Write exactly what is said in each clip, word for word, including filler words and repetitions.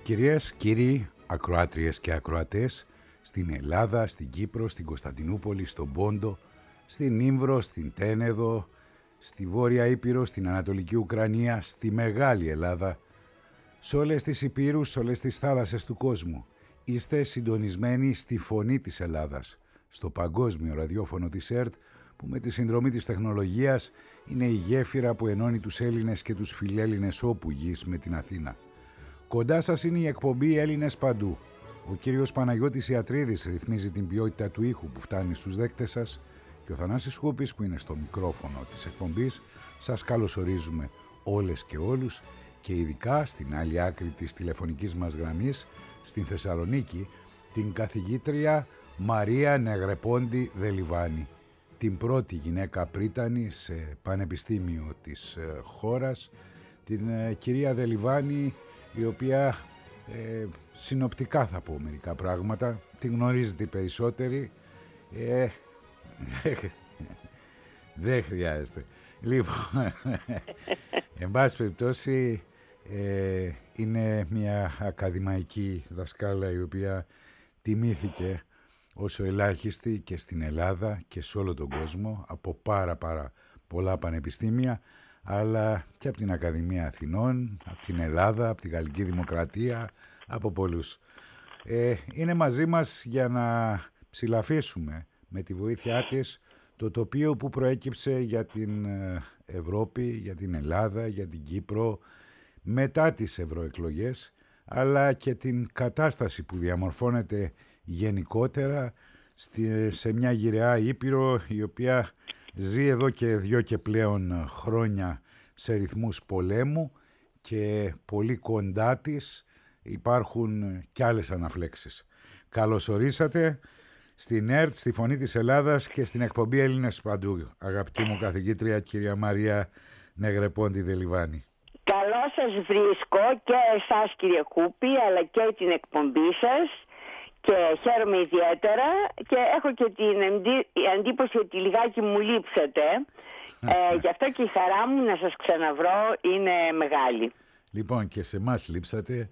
Κυρίες, κύριοι, ακροάτριες και ακροατές, στην Ελλάδα, στην Κύπρο, στην Κωνσταντινούπολη, στον Πόντο, στην Ήμβρο, στην Τένεδο, στη Βόρεια Ήπειρο, στην Ανατολική Ουκρανία, στη Μεγάλη Ελλάδα, σε όλες τις υπήρους, σε όλες τις θάλασσες του κόσμου. Είστε συντονισμένοι στη φωνή της Ελλάδας, στο παγκόσμιο ραδιόφωνο της ΕΡΤ, που με τη συνδρομή της τεχνολογίας είναι η γέφυρα που ενώνει τους Έλληνες και τους φιλέλληνες όπου γης με την Αθήνα. Κοντά σας είναι η εκπομπή Έλληνες Παντού. Ο κύριος Παναγιώτης Ιατρίδης ρυθμίζει την ποιότητα του ήχου που φτάνει στους δέκτες σας και ο Θανάσης Χούπης που είναι στο μικρόφωνο της εκπομπής. Σας καλωσορίζουμε όλες και όλους και ειδικά στην άλλη άκρη της τηλεφωνικής μας γραμμής, στην Θεσσαλονίκη, την καθηγήτρια Μαρία Νεγρεπόντι Δελιβάνη, την πρώτη γυναίκα πρίτανη σε πανεπιστήμιο της χώρας, την κυρία Δελιβάνη, η οποία ε, συνοπτικά θα πω μερικά πράγματα, την γνωρίζετε περισσότεροι, ε, δεν χρειάζεται. Λοιπόν, εν πάση περιπτώσει, ε, είναι μια ακαδημαϊκή δασκάλα η οποία τιμήθηκε όσο ελάχιστη και στην Ελλάδα και σε όλο τον κόσμο από πάρα πάρα πολλά πανεπιστήμια, αλλά και από την Ακαδημία Αθηνών, από την Ελλάδα, από τη Γαλλική Δημοκρατία, από πολλούς. Ε, είναι μαζί μας για να ψηλαφίσουμε με τη βοήθειά της το τοπίο που προέκυψε για την Ευρώπη, για την Ελλάδα, για την Κύπρο μετά τις ευρωεκλογές, αλλά και την κατάσταση που διαμορφώνεται γενικότερα στη, σε μια γυραιά Ήπειρο η οποία ζει εδώ και δυο και πλέον χρόνια σε ρυθμούς πολέμου και πολύ κοντά της υπάρχουν κι άλλες αναφλέξεις. Καλώς ορίσατε στην ΕΡΤ, στη Φωνή της Ελλάδας και στην εκπομπή Έλληνες Παντού, αγαπητή μου καθηγήτρια κυρία Μαρία Νεγρεπόντι Δελιβάνη. Καλώς σας βρίσκω και εσάς κύριε Κούπη, αλλά και την εκπομπή σας. Και χαίρομαι ιδιαίτερα και έχω και την εντύπωση ότι λιγάκι μου λείψατε. ε, γι' αυτό και η χαρά μου να σας ξαναβρω είναι μεγάλη. Λοιπόν, και σε εμάς λείψατε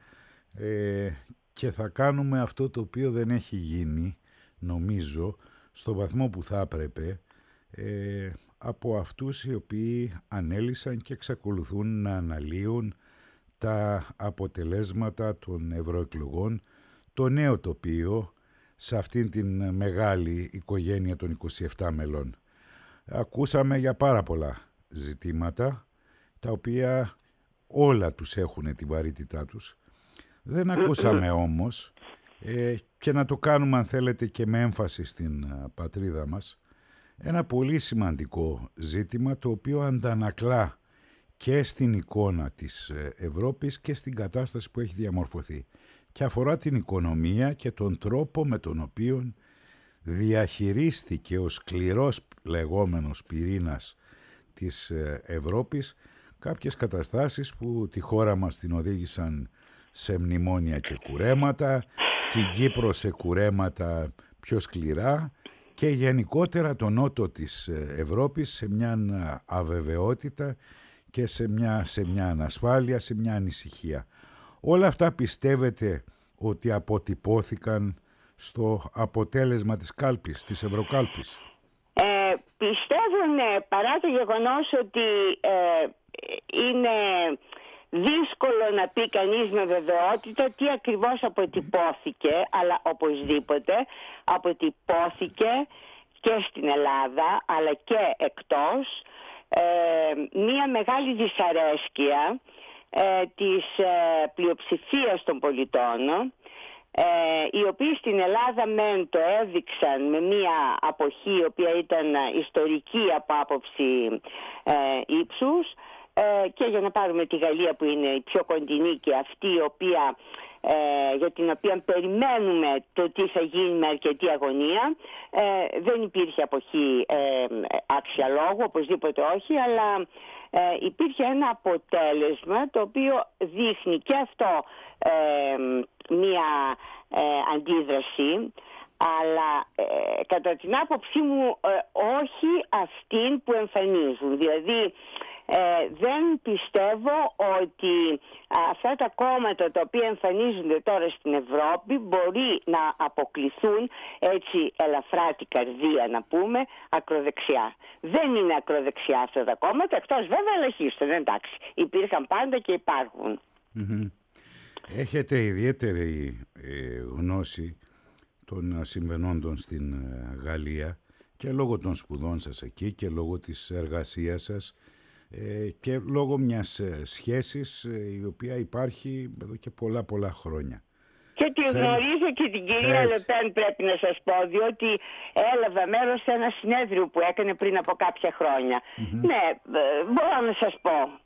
ε, και θα κάνουμε αυτό το οποίο δεν έχει γίνει, νομίζω, στο βαθμό που θα έπρεπε, ε, από αυτούς οι οποίοι ανέλησαν και εξακολουθούν να αναλύουν τα αποτελέσματα των ευρωεκλογών, το νέο τοπίο σε αυτήν την μεγάλη οικογένεια των είκοσι επτά μελών. Ακούσαμε για πάρα πολλά ζητήματα, τα οποία όλα τους έχουν τη βαρύτητά τους. Δεν ακούσαμε όμως, ε, και να το κάνουμε αν θέλετε και με έμφαση στην πατρίδα μας, ένα πολύ σημαντικό ζήτημα το οποίο αντανακλά και στην εικόνα της Ευρώπης και στην κατάσταση που έχει διαμορφωθεί και αφορά την οικονομία και τον τρόπο με τον οποίο διαχειρίστηκε ο σκληρός λεγόμενος πυρήνας της Ευρώπης κάποιες καταστάσεις που τη χώρα μας την οδήγησαν σε μνημόνια και κουρέματα, την Κύπρο σε κουρέματα πιο σκληρά και γενικότερα τον νότο της Ευρώπης σε μια αβεβαιότητα και σε μια, σε μια ανασφάλεια, σε μια ανησυχία. Όλα αυτά πιστεύετε ότι αποτυπώθηκαν στο αποτέλεσμα της κάλπης, της Ευρωκάλπης? Ε, πιστεύω ναι, παρά το γεγονός ότι ε, είναι δύσκολο να πει κανείς με βεβαιότητα τι ακριβώς αποτυπώθηκε, αλλά οπωσδήποτε αποτυπώθηκε και στην Ελλάδα αλλά και εκτός ε, μια μεγάλη δυσαρέσκεια ε, της ε, πλειοψηφίας των πολιτών, ε, οι οποίοι στην Ελλάδα μεν το έδειξαν με μια αποχή η οποία ήταν ιστορική από άποψη ε, ύψους, ε, και για να πάρουμε τη Γαλλία που είναι η πιο κοντινή και αυτή η οποία, ε, για την οποία περιμένουμε το τι θα γίνει με αρκετή αγωνία, ε, δεν υπήρχε αποχή ε, άξια λόγου, οπωσδήποτε όχι, αλλά ε, υπήρχε ένα αποτέλεσμα το οποίο δείχνει και αυτό ε, μία ε, αντίδραση, αλλά ε, κατά την άποψή μου ε, όχι αυτήν που εμφανίζουν. Δηλαδή Ε, δεν πιστεύω ότι αυτά τα κόμματα τα οποία εμφανίζονται τώρα στην Ευρώπη μπορεί να αποκλειθούν έτσι ελαφρά την καρδία, να πούμε, ακροδεξιά. Δεν είναι ακροδεξιά αυτά τα κόμματα, εκτός βέβαια ελαχίστων, εντάξει. Υπήρχαν πάντα και υπάρχουν. Mm-hmm. Έχετε ιδιαίτερη ε, γνώση των συμβαινόντων στην ε, Γαλλία και λόγω των σπουδών σας εκεί και λόγω της εργασίας σας ε, και λόγω μιας ε, σχέσης ε, η οποία υπάρχει εδώ και πολλά πολλά χρόνια. Και τη Θέλ... γνωρίζω και την κυρία Λεπέν, πρέπει να σας πω, διότι έλαβα μέρος σε ένα συνέδριο που έκανε πριν από κάποια χρόνια. Mm-hmm. Ναι, μπορώ να σας πω.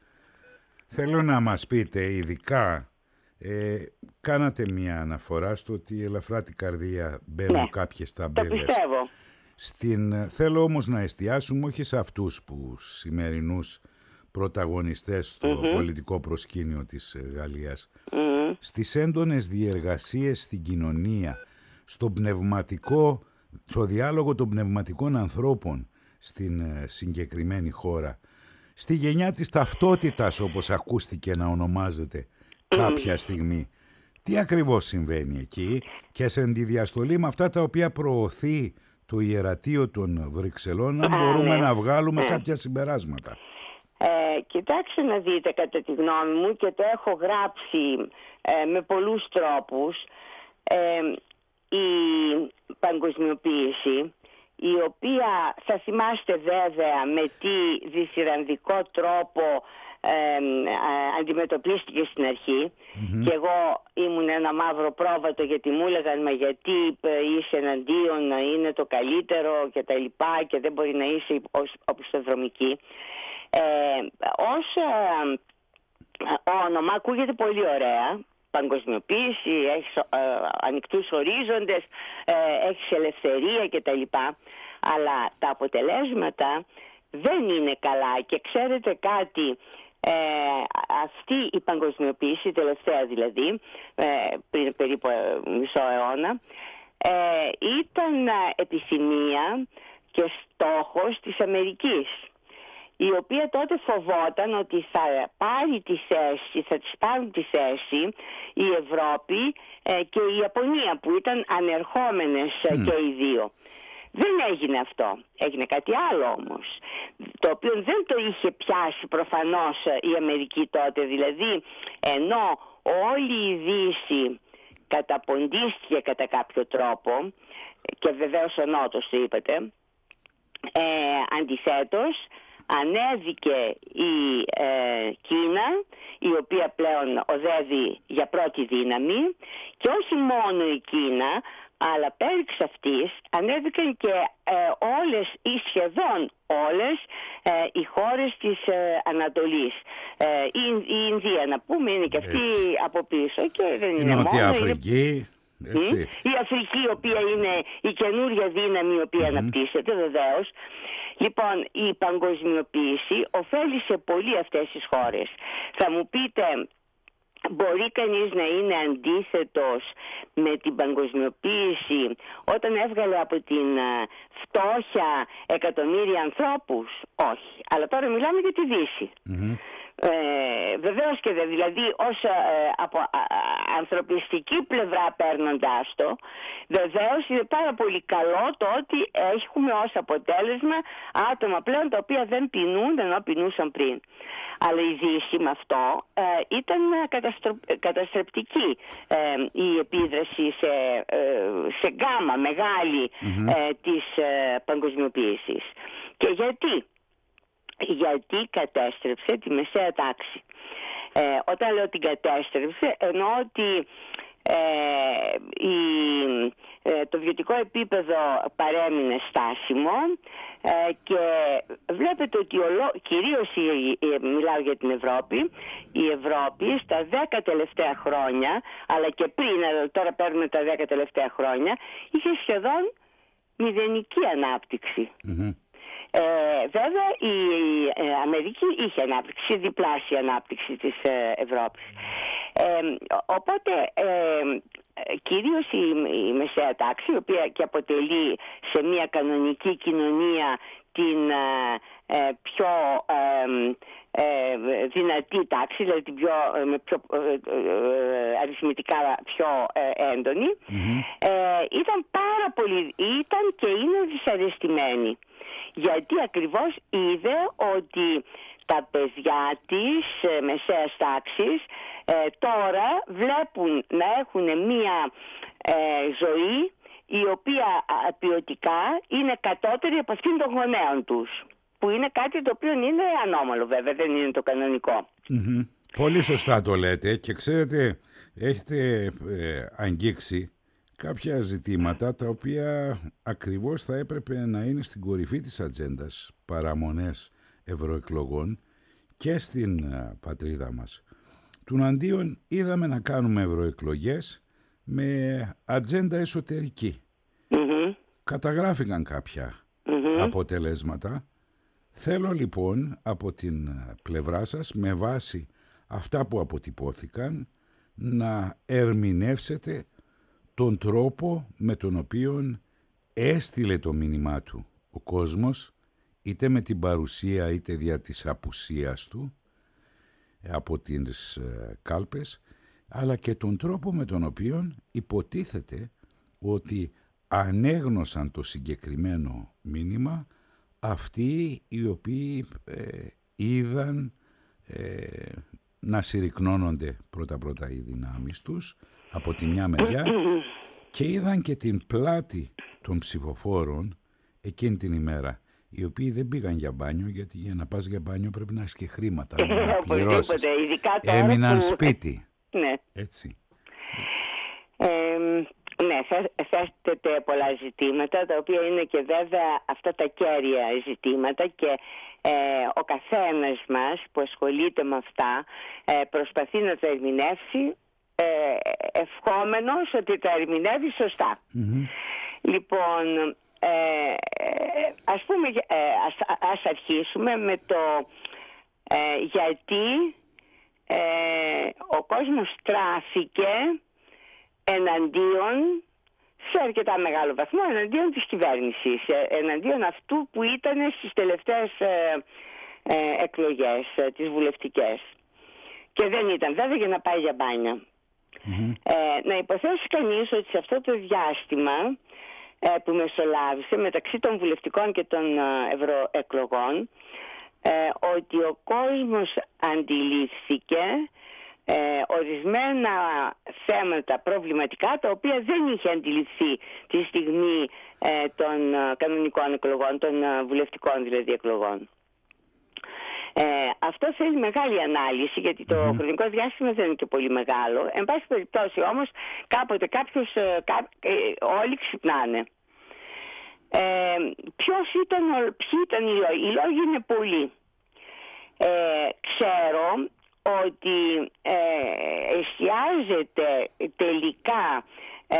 Θέλω να μας πείτε, ειδικά, ε, κάνατε μια αναφορά στο ότι ελαφρά την καρδία μπαίνουν ναι, κάποιες ταμπέλες. Το πιστεύω. Στην, θέλω όμως να εστιάσουμε όχι σε αυτούς που σημερινούς πρωταγωνιστές στο mm-hmm. πολιτικό προσκήνιο της Γαλλίας, mm-hmm. στις έντονες διεργασίες στην κοινωνία, στο πνευματικό, στο διάλογο των πνευματικών ανθρώπων στην συγκεκριμένη χώρα, στη γενιά της ταυτότητας, όπως ακούστηκε να ονομάζεται κάποια στιγμή. Τι ακριβώς συμβαίνει εκεί και σε αντιδιαστολή με αυτά τα οποία προωθεί το Ιερατείο των Βρυξελών, να μπορούμε να βγάλουμε κάποια συμπεράσματα. Ε, κοιτάξτε να δείτε, κατά τη γνώμη μου, και το έχω γράψει ε, με πολλούς τρόπους, ε, η παγκοσμιοποίηση, η οποία θα θυμάστε βέβαια με τι διθυρανδικό τρόπο ε, ε, αντιμετωπίστηκε στην αρχή. Mm-hmm. Και εγώ ήμουν ένα μαύρο πρόβατο, γιατί μου έλεγαν μα γιατί είσαι εναντίον, να είναι το καλύτερο και τα λοιπά και δεν μπορεί να είσαι οπισθοδρομική. Ε, ως ε, όνομα ακούγεται πολύ ωραία, παγκοσμιοποίηση, έχεις ε, ανοιχτούς ορίζοντες, ε, έχεις ελευθερία κτλ. Αλλά τα αποτελέσματα δεν είναι καλά. Και ξέρετε κάτι, ε, αυτή η παγκοσμιοποίηση, τελευταία δηλαδή, ε, πριν περίπου μισό αιώνα, ε, ήταν επιθυμία και στόχος της Αμερικής, η οποία τότε φοβόταν ότι θα πάρει τη θέση, θα της πάρουν τη θέση η Ευρώπη ε, και η Ιαπωνία, που ήταν ανερχόμενες mm. και οι δύο. Δεν έγινε αυτό. Έγινε κάτι άλλο όμως, το οποίο δεν το είχε πιάσει προφανώς η Αμερική τότε. Δηλαδή, ενώ όλη η Δύση καταποντίστηκε κατά κάποιο τρόπο, και βεβαίως ο Νότος το είπατε, ε, αντιθέτως, ανέβηκε η ε, Κίνα, η οποία πλέον οδεύει για πρώτη δύναμη, και όχι μόνο η Κίνα, αλλά πέριξ αυτής ανέβηκαν και ε, όλες ή σχεδόν όλες ε, οι χώρες της ε, Ανατολής. Ε, η, η Ινδία, να πούμε, είναι και αυτή έτσι από πίσω, και δεν η είναι Νότια μόνο Αφρική. Έτσι. Η Αφρική, η οποία είναι η καινούρια δύναμη, η οποία mm-hmm. αναπτύσσεται βεβαίως. Λοιπόν, η παγκοσμιοποίηση ωφέλησε πολύ αυτές τις χώρες. Θα μου πείτε, μπορεί κανείς να είναι αντίθετος με την παγκοσμιοποίηση όταν έβγαλε από την φτώχεια εκατομμύρια ανθρώπους? Όχι. Αλλά τώρα μιλάμε για τη Δύση. Mm-hmm. Ε, βεβαίως και δε, δηλαδή ως ε, από α, ανθρωπιστική πλευρά παίρνοντας το, βεβαίως είναι πάρα πολύ καλό το ότι έχουμε ως αποτέλεσμα άτομα πλέον τα οποία δεν πεινούν ενώ πεινούσαν πριν. Αλλά η Δύση με αυτό ε, ήταν καταστρο, καταστρεπτική ε, η επίδραση σε, ε, σε γκάμα μεγάλη mm-hmm. ε, της ε, παγκοσμιοποίησης. Και γιατί? Γιατί κατέστρεψε τη μεσαία τάξη. Ε, όταν λέω την κατέστρεψε, εννοώ ότι ε, η, ε, το βιωτικό επίπεδο παρέμεινε στάσιμο ε, και βλέπετε ότι ολο, κυρίως η, η, μιλάω για την Ευρώπη, η Ευρώπη στα δέκα τελευταία χρόνια, αλλά και πριν, τώρα παίρνουμε τα δέκα τελευταία χρόνια, είχε σχεδόν μηδενική ανάπτυξη. Mm-hmm. Ε, βέβαια η ε, Αμερική είχε ανάπτυξη, διπλάσια ανάπτυξη της ε, Ευρώπης. Ε, οπότε ε, κυρίως η, η μεσαία τάξη, η οποία και αποτελεί σε μια κανονική κοινωνία την ε, πιο ε, ε, δυνατή τάξη, δηλαδή την πιο, με πιο ε, ε, αριθμητικά πιο ε, έντονη, mm-hmm. ε, ήταν πάρα πολύ, ήταν και είναι δυσαρεστημένη. Γιατί ακριβώς είδε ότι τα παιδιά της ε, μεσαίας τάξης ε, τώρα βλέπουν να έχουν μία ε, ζωή η οποία ποιοτικά είναι κατώτερη από αυτήν των γονέων τους. Που είναι κάτι το οποίο είναι ανώμαλο βέβαια, δεν είναι το κανονικό. Mm-hmm. Πολύ σωστά το λέτε και ξέρετε, έχετε ε, αγγίξει κάποια ζητήματα τα οποία ακριβώς θα έπρεπε να είναι στην κορυφή της ατζέντας, παραμονές ευρωεκλογών και στην ε, πατρίδα μας. Τουναντίον είδαμε να κάνουμε ευρωεκλογές με ατζέντα εσωτερική. Mm-hmm. Καταγράφηκαν κάποια mm-hmm. αποτελέσματα. Θέλω λοιπόν από την πλευρά σας, με βάση αυτά που αποτυπώθηκαν, να ερμηνεύσετε τον τρόπο με τον οποίο έστειλε το μήνυμά του ο κόσμος, είτε με την παρουσία είτε δια της απουσίας του από τις κάλπες, αλλά και τον τρόπο με τον οποίο υποτίθεται ότι ανέγνωσαν το συγκεκριμένο μήνυμα αυτοί οι οποίοι ε, είδαν ε, να συρρυκνώνονται πρώτα-πρώτα οι δυνάμεις τους από τη μια μεριά και είδαν και την πλάτη των ψηφοφόρων εκείνη την ημέρα, οι οποίοι δεν πήγαν για μπάνιο, γιατί για να πας για μπάνιο πρέπει να έχεις και χρήματα να πληρώσεις. Έμειναν που... σπίτι. Ναι. Έτσι. Ε, ναι, θέτεται πολλά ζητήματα, τα οποία είναι και βέβαια αυτά τα κέρια ζητήματα και ε, ο καθένας μας που ασχολείται με αυτά ε, προσπαθεί να τα ερμηνεύσει ε, ευχόμενος ότι τα ερμηνεύει σωστά. Mm-hmm. Λοιπόν, ε, ας πούμε, ε, ας, ας αρχίσουμε με το ε, γιατί ε, ο κόσμος τράφηκε εναντίον, σε αρκετά μεγάλο βαθμό, εναντίον της κυβέρνησης, εναντίον αυτού που ήταν στις τελευταίες ε, ε, εκλογές, ε, τις βουλευτικές. Και δεν ήταν βέβαια για να πάει για μπάνια. Mm-hmm. Ε, να υποθέσει κανείς ότι σε αυτό το διάστημα ε, που μεσολάβησε μεταξύ των βουλευτικών και των ε, ευρωεκλογών, ε, ότι ο κόσμος αντιλήφθηκε Ε, ορισμένα θέματα προβληματικά τα οποία δεν είχε αντιληφθεί τη στιγμή ε, των ε, κανονικών εκλογών, των ε, βουλευτικών δηλαδή εκλογών. Ε, αυτό θέλει μεγάλη ανάλυση, γιατί το mm-hmm. χρονικό διάστημα δεν είναι και πολύ μεγάλο. Εν πάση περιπτώσει όμως κάποτε κάποιος, ε, κά, ε, όλοι ξυπνάνε. Ε, ποιος ήταν, ποιοι ήταν οι λόγοι? Οι λόγοι είναι πολλοί. Ε, ξέρω ότι ε, εστιάζεται τελικά ε,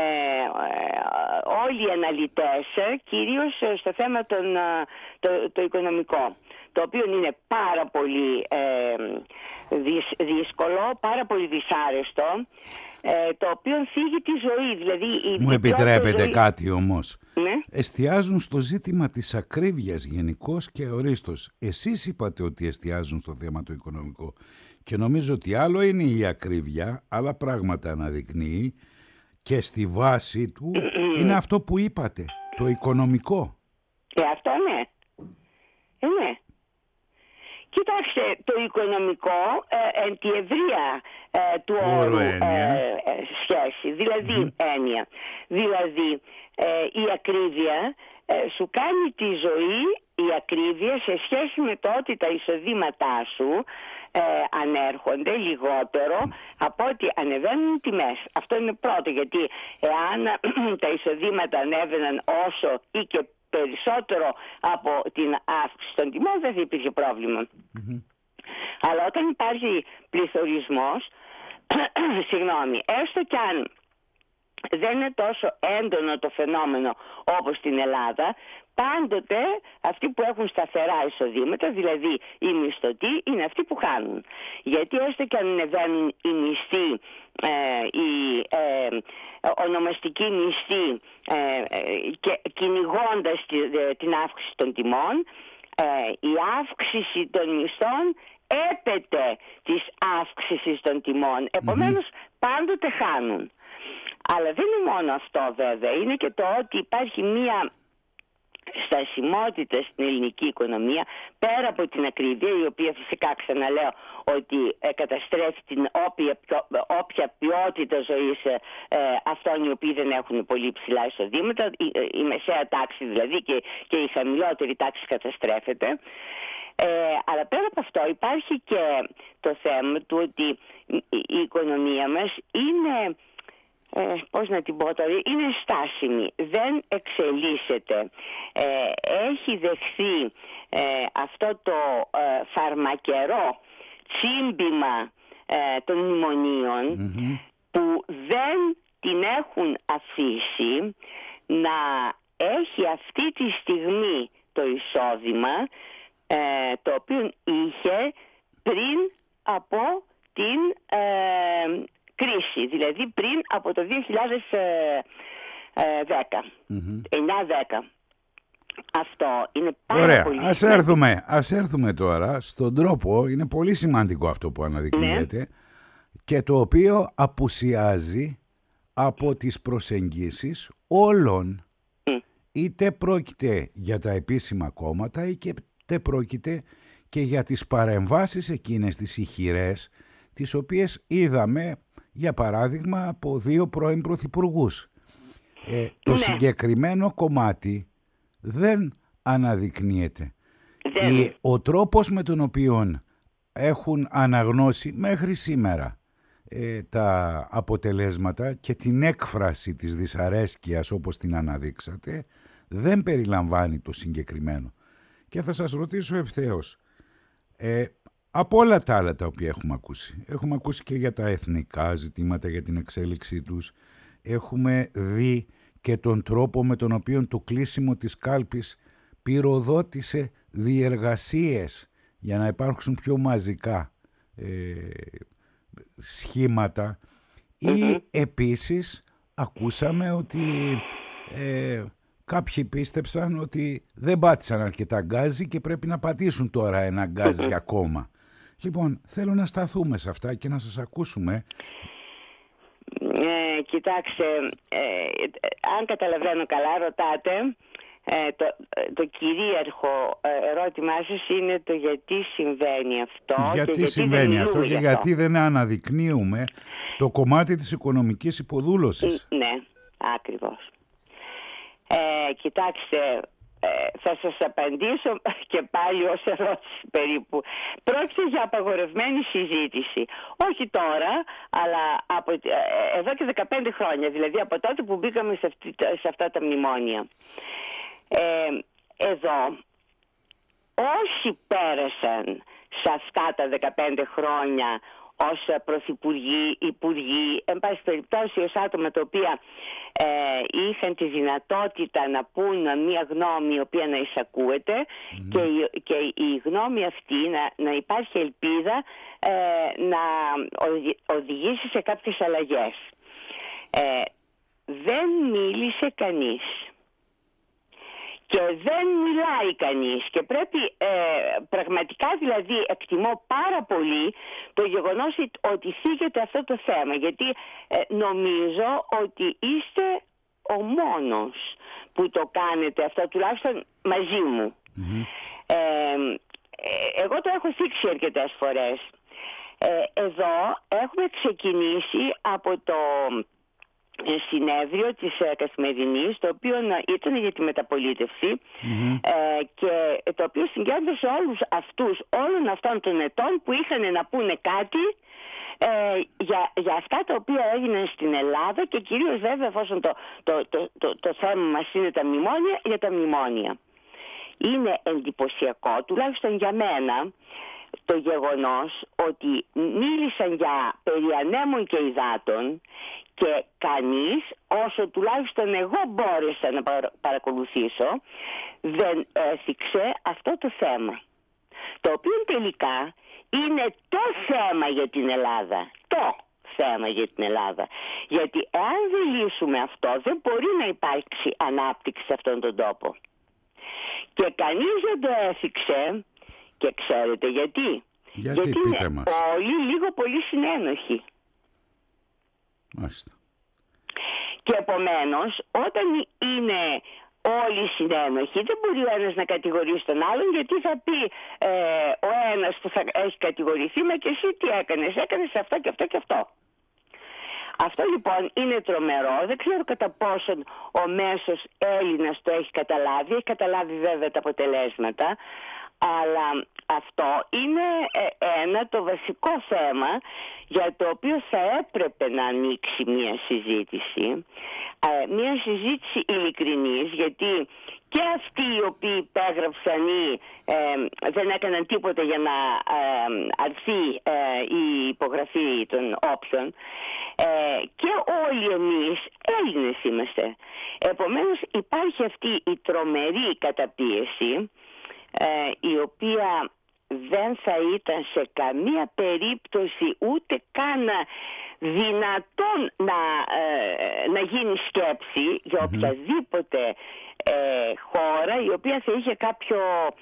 όλοι οι αναλυτές κυρίως στο θέμα των, το, το οικονομικό, το οποίο είναι πάρα πολύ ε, δυσ, δύσκολο, πάρα πολύ δυσάρεστο, ε, το οποίο θίγει τη ζωή. Δηλαδή, μου επιτρέπετε ζωή... κάτι όμως. Ναι? Εστιάζουν στο ζήτημα της ακρίβειας γενικώς και ορίστως. Εσείς είπατε ότι εστιάζουν στο θέμα το οικονομικό. Και νομίζω ότι άλλο είναι η ακρίβεια, άλλα πράγματα αναδεικνύει και στη βάση του είναι αυτό που είπατε, το οικονομικό. Ε, αυτό ναι. Ε, ναι. Κοιτάξτε, το οικονομικό ε, εν τη ευρεία ε, του όρου ε, ε, σχέση, δηλαδή mm-hmm. έννοια. Δηλαδή ε, η ακρίβεια ε, σου κάνει τη ζωή, η ακρίβεια σε σχέση με το ότι τα εισοδήματά σου Ε, ανέρχονται λιγότερο από ότι ανεβαίνουν τιμές. Αυτό είναι πρώτο, γιατί εάν τα εισοδήματα ανέβαιναν όσο ή και περισσότερο από την αύξηση των τιμών, δεν θα υπήρχε πρόβλημα. Mm-hmm. Αλλά όταν υπάρχει πληθωρισμός, συγγνώμη, έστω κι αν δεν είναι τόσο έντονο το φαινόμενο όπως στην Ελλάδα. Πάντοτε αυτοί που έχουν σταθερά εισοδήματα, δηλαδή οι μισθωτοί, είναι αυτοί που χάνουν. Γιατί έστω και αν ανεβαίνουν οι μισθοί, ε, οι ε, ονομαστικοί μισθοί, ε, και κυνηγώντας τη, ε, την αύξηση των τιμών, ε, η αύξηση των μισθών έπεται της αύξησης των τιμών. Επομένως, mm-hmm. πάντοτε χάνουν. Αλλά δεν είναι μόνο αυτό βέβαια, είναι και το ότι υπάρχει μία στασιμότητα στην ελληνική οικονομία, πέρα από την ακρίβεια, η οποία φυσικά, ξαναλέω, ότι ε, καταστρέφει την όποια, όποια ποιότητα ζωής ε, ε, αυτών οι οποίοι δεν έχουν πολύ ψηλά εισοδήματα, η, η μεσαία τάξη δηλαδή και, και η χαμηλότερη τάξη καταστρέφεται. Ε, αλλά πέρα από αυτό υπάρχει και το θέμα του ότι η οικονομία μας είναι... Ε, πώς να την πω τώρα, είναι στάσιμη, δεν εξελίσσεται, ε, έχει δεχθεί ε, αυτό το ε, φαρμακερό τσίμπημα ε, των μνημονίων, mm-hmm. που δεν την έχουν αφήσει να έχει αυτή τη στιγμή το εισόδημα ε, το οποίο είχε πριν από την ε, κρίση, δηλαδή πριν από το δύο χιλιάδες δέκα, mm-hmm. εννιά δέκα. Αυτό είναι πάρα Ωραία. πολύ ας έρθουμε, ας έρθουμε τώρα στον τρόπο, είναι πολύ σημαντικό αυτό που αναδεικνύεται, ναι. και το οποίο απουσιάζει από τις προσεγγίσεις όλων, mm. είτε πρόκειται για τα επίσημα κόμματα είτε πρόκειται και για τις παρεμβάσεις εκείνες τις ηχηρές, τις οποίες είδαμε για παράδειγμα από δύο πρώην πρωθυπουργούς. Ε, το ναι. συγκεκριμένο κομμάτι δεν αναδεικνύεται. Δεν. Η, ο τρόπος με τον οποίο έχουν αναγνώσει μέχρι σήμερα ε, τα αποτελέσματα και την έκφραση της δυσαρέσκειας όπως την αναδείξατε δεν περιλαμβάνει το συγκεκριμένο. Και θα σας ρωτήσω ευθέως, ε, από όλα τα άλλα τα οποία έχουμε ακούσει, έχουμε ακούσει και για τα εθνικά ζητήματα, για την εξέλιξή τους, έχουμε δει και τον τρόπο με τον οποίο το κλείσιμο της κάλπης πυροδότησε διεργασίες για να υπάρξουν πιο μαζικά ε, σχήματα, ή επίσης ακούσαμε ότι ε, κάποιοι πίστεψαν ότι δεν πάτησαν αρκετά γκάζι και πρέπει να πατήσουν τώρα ένα γκάζι ακόμα. Λοιπόν, θέλω να σταθούμε σε αυτά και να σας ακούσουμε. Ε, κοιτάξτε, ε, αν καταλαβαίνω καλά, ρωτάτε, ε, το, το κυρίαρχο ερώτημά σας είναι το γιατί συμβαίνει αυτό. Γιατί, και γιατί συμβαίνει αυτό και γιατί δεν αναδεικνύουμε το κομμάτι της οικονομικής υποδούλωσης. Ναι, ακριβώς. Ε, κοιτάξτε, Ε, θα σας απαντήσω και πάλι ως ερώτηση περίπου. Πρόκειται για απαγορευμένη συζήτηση. Όχι τώρα, αλλά από, ε, εδώ και δεκαπέντε χρόνια, δηλαδή από τότε που μπήκαμε σε, αυτή, σε αυτά τα μνημόνια. Ε, εδώ, όσοι πέρασαν σε αυτά τα δεκαπέντε χρόνια ως πρωθυπουργοί, υπουργοί, εν πάση περιπτώσει ως άτομα τα οποία ε, είχαν τη δυνατότητα να πούν μια γνώμη η οποία να εισακούεται, mm. και, η, και η γνώμη αυτή να, να υπάρχει ελπίδα ε, να οδηγήσει σε κάποιες αλλαγές. Ε, δεν μίλησε κανείς. Και δεν μιλάει κανείς και πρέπει ε, πραγματικά, δηλαδή εκτιμώ πάρα πολύ το γεγονός ότι θίγεται αυτό το θέμα, γιατί ε, νομίζω ότι είστε ο μόνος που το κάνετε αυτό, τουλάχιστον μαζί μου. Mm-hmm. Ε, ε, εγώ το έχω θίξει αρκετές φορές. Ε, εδώ έχουμε ξεκινήσει από το συνέδριο της Καθημερινής, το οποίο ήταν για τη μεταπολίτευση, mm-hmm. ε, και το οποίο συγκέντρωσε όλους αυτούς όλων αυτών των ετών που είχαν να πούνε κάτι ε, για, για αυτά τα οποία έγιναν στην Ελλάδα, και κυρίως βέβαια εφόσον το, το, το, το, το θέμα μας είναι τα μνημόνια, για τα μνημόνια. Είναι εντυπωσιακό, τουλάχιστον για μένα, το γεγονός ότι μίλησαν για περί ανέμων και υδάτων Και κανείς, όσο τουλάχιστον εγώ μπόρεσα να παρακολουθήσω, δεν έθιξε αυτό το θέμα. Το οποίο τελικά είναι το θέμα για την Ελλάδα. Το θέμα για την Ελλάδα. Γιατί εάν δεν λύσουμε αυτό, δεν μπορεί να υπάρξει ανάπτυξη σε αυτόν τον τόπο. Και κανείς δεν το έθιξε, και ξέρετε γιατί. Γιατί, γιατί πείτε είναι μας. όλοι λίγο πολύ συνένοχοι. Μάλιστα. Και επομένως, όταν είναι όλοι συνένοχοι, δεν μπορεί ο ένας να κατηγορήσει τον άλλον, γιατί θα πει ε, ο ένας που θα έχει κατηγορηθεί, μα και εσύ τι έκανες, έκανες αυτό και αυτό και αυτό. Αυτό λοιπόν είναι τρομερό. Δεν ξέρω κατά πόσον ο μέσος Έλληνας το έχει καταλάβει. Έχει καταλάβει βέβαια τα αποτελέσματα, αλλά αυτό είναι ένα το βασικό θέμα για το οποίο θα έπρεπε να ανοίξει μια συζήτηση. Μια συζήτηση ειλικρινής, γιατί και αυτοί οι οποίοι υπέγραψαν ή ε, δεν έκαναν τίποτα για να ε, αρθεί ε, η υπογραφή των όποιων, ε, και όλοι εμείς Έλληνες είμαστε. Επομένως υπάρχει αυτή η τρομερή καταπίεση, ε, η οποία δεν θα ήταν σε καμία περίπτωση ούτε καν δυνατόν να, ε, να γίνει σκέψη για οποιαδήποτε ε, χώρα η οποία θα είχε κάποιο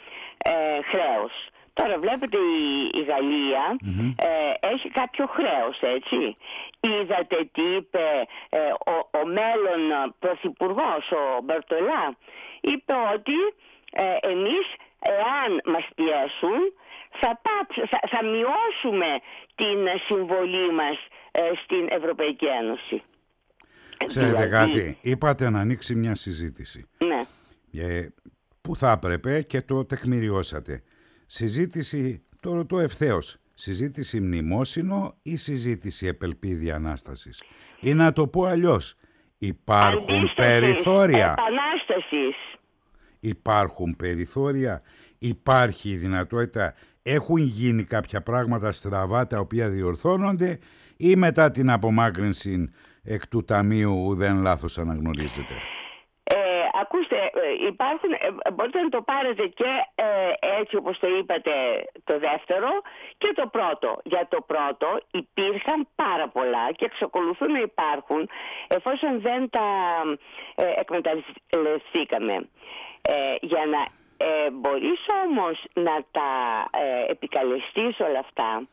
ε, χρέος. Τώρα βλέπετε η, η Γαλλία mm-hmm. ε, έχει κάποιο χρέος, έτσι. Είδατε τι είπε ε, ο, ο μέλλον πρωθυπουργός, ο Μπερτολά. Είπε ότι ε, εμείς εάν μας πιέσουν θα, θα, θα μειώσουμε την συμβολή μας ε, στην Ευρωπαϊκή Ένωση. Ξέρετε δηλαδή... κάτι, είπατε να ανοίξει μια συζήτηση. Ναι. Ε, που θα έπρεπε και το τεκμηριώσατε. Συζήτηση, το ρωτώ ευθέως, συζήτηση μνημόσυνο ή συζήτηση επελπίδη Ανάστασης? Ή να το πω αλλιώς, υπάρχουν Αντίστασης, περιθώρια. Επανάστασης. Υπάρχουν περιθώρια, υπάρχει η δυνατότητα, έχουν γίνει κάποια πράγματα στραβά τα οποία διορθώνονται, ή μετά την απομάκρυνση εκ του ταμείου δεν λάθος αναγνωρίζεται? Ε, ακούστε, υπάρχουν, μπορείτε να το πάρετε και ε, έτσι όπως το είπατε το δεύτερο και το πρώτο. Για το πρώτο υπήρχαν πάρα πολλά και εξακολουθούν να υπάρχουν εφόσον δεν τα ε, εκμεταλλευτήκαμε. Ε, για να ε, μπορείς όμως να τα ε, επικαλεστείς όλα αυτά,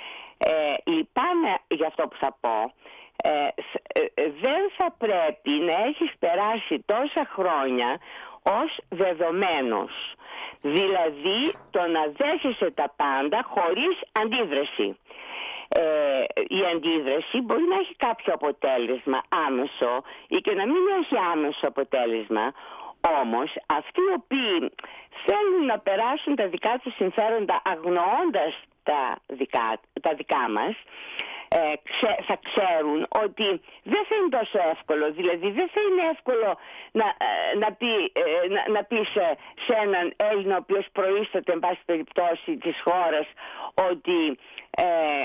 ε, λυπάμαι για αυτό που θα πω, ε, ε, δεν θα πρέπει να έχεις περάσει τόσα χρόνια ως δεδομένος. Δηλαδή το να δέχεσαι τα πάντα χωρίς αντίδραση. Ε, η αντίδραση μπορεί να έχει κάποιο αποτέλεσμα άμεσο ή και να μην έχει άμεσο αποτέλεσμα. Όμως αυτοί οι οποίοι θέλουν να περάσουν τα δικά τους συμφέροντα αγνοώντας τα δικά, τα δικά μας, ε, ξε, θα ξέρουν ότι δεν θα είναι τόσο εύκολο. Δηλαδή δεν θα είναι εύκολο να, ε, να, πει, ε, να, να πεις σε έναν Έλληνα ο οποίος προείσταται εν πάση περιπτώσει της χώρας ότι ε,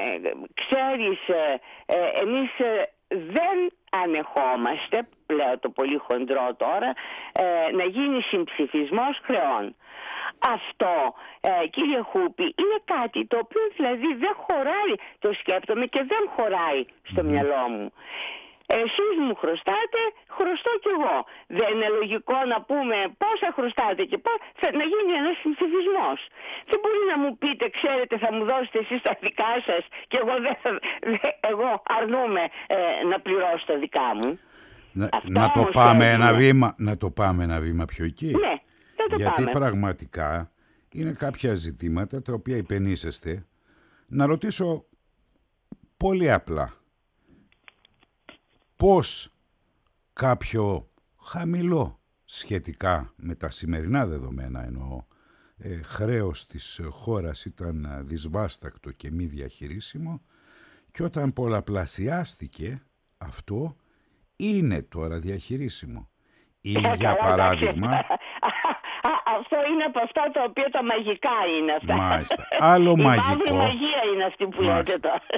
ξέρεις ε, ε, εμείς ε, δεν ανεχόμαστε, λέω το πολύ χοντρό τώρα, ε, να γίνει συμψηφισμός χρεών. Αυτό, ε, κύριε Χούπη, είναι κάτι το οποίο δηλαδή δεν χωράει, το σκέπτομαι και δεν χωράει στο mm. μυαλό μου. Εσείς μου χρωστάτε, χρωστώ κι εγώ. Δεν είναι λογικό να πούμε πόσα χρωστάτε και πώς, θα, να γίνει ένας συμψηφισμός. Δεν μπορεί να μου πείτε, ξέρετε, θα μου δώσετε εσείς τα δικά σας και εγώ, δεν, δε, εγώ αρνούμαι ε, να πληρώσω τα δικά μου. Να, να, το πάμε ένα βήμα, να το πάμε ένα βήμα πιο εκεί. Ναι, θα το γιατί πάμε. Πραγματικά είναι κάποια ζητήματα τα οποία υπενήσεστε. Να ρωτήσω πολύ απλά. Πώς κάποιο χαμηλό σχετικά με τα σημερινά δεδομένα εννοώ ε, χρέος της χώρας ήταν δυσβάστακτο και μη διαχειρίσιμο και όταν πολλαπλασιάστηκε αυτό είναι τώρα διαχειρίσιμο. Ή για παράδειγμα... Αυτό είναι από αυτά τα οποία τα μαγικά είναι αυτά. Μάλιστα. Άλλο η μαγικό... Η μαγεία είναι αυτή που λέτε τώρα.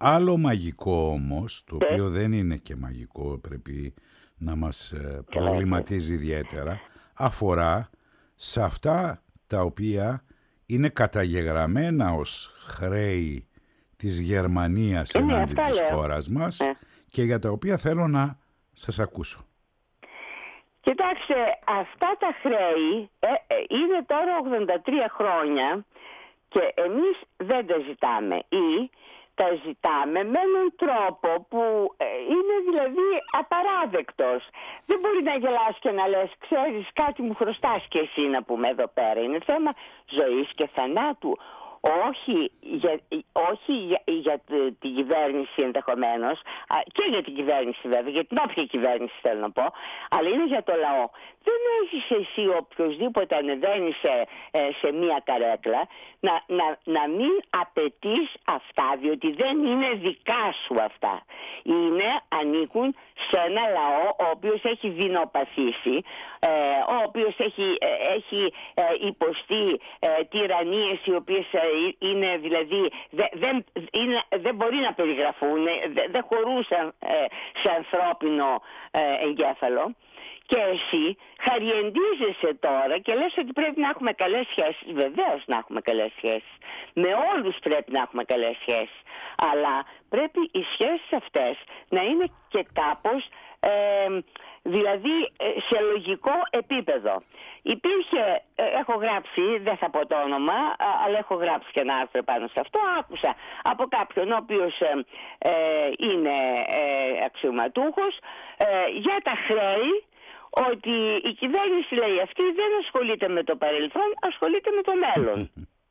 άλλο μαγικό όμως, το οποίο δεν είναι και μαγικό, πρέπει να μας προβληματίζει ιδιαίτερα, αφορά σε αυτά τα οποία είναι καταγεγραμμένα ως χρέη της Γερμανίας είναι εναντί της λέω. χώρας μας ε. και για τα οποία θέλω να σας ακούσω. Κοιτάξτε, αυτά τα χρέη ε, ε, είναι τώρα ογδόντα τρία χρόνια και εμείς δεν τα ζητάμε ή τα ζητάμε με έναν τρόπο που ε, είναι δηλαδή απαράδεκτος. Δεν μπορεί να γελάς και να λες, ξέρεις, κάτι μου χρωστάς και εσύ, να πούμε εδώ πέρα. Είναι θέμα ζωής και θανάτου. Όχι για, όχι για, για την κυβέρνηση ενδεχομένως, και για την κυβέρνηση βέβαια, για την όποια κυβέρνηση θέλω να πω, αλλά είναι για το λαό. Δεν έχεις εσύ οποιοσδήποτε ανεβαίνει σε, σε μία καρέκλα να, να, να μην απαιτείς αυτά, διότι δεν είναι δικά σου αυτά. Είναι, ανήκουν σε ένα λαό ο οποίος έχει δεινοπαθήσει, ε, ο οποίος έχει, ε, έχει ε, υποστεί ε, τυραννίες οι οποίες ε, είναι δηλαδή δεν, δεν, είναι, δεν μπορεί να περιγραφούν, δεν, δεν χωρούσαν ε, σε ανθρώπινο ε, εγκέφαλο. Και εσύ χαριεντίζεσαι τώρα και λες ότι πρέπει να έχουμε καλές σχέσεις. Βεβαίως να έχουμε καλές σχέσεις. Με όλους πρέπει να έχουμε καλές σχέσεις. Αλλά πρέπει οι σχέσεις αυτές να είναι και κάπως ε, δηλαδή σε λογικό επίπεδο. Υπήρχε, έχω γράψει, δεν θα πω το όνομα, αλλά έχω γράψει και ένα άρθρο πάνω σε αυτό. Άκουσα από κάποιον ο οποίος ε, ε, είναι ε, αξιωματούχος ε, για τα χρέη, ότι η κυβέρνηση, λέει, αυτή δεν ασχολείται με το παρελθόν, ασχολείται με το μέλλον.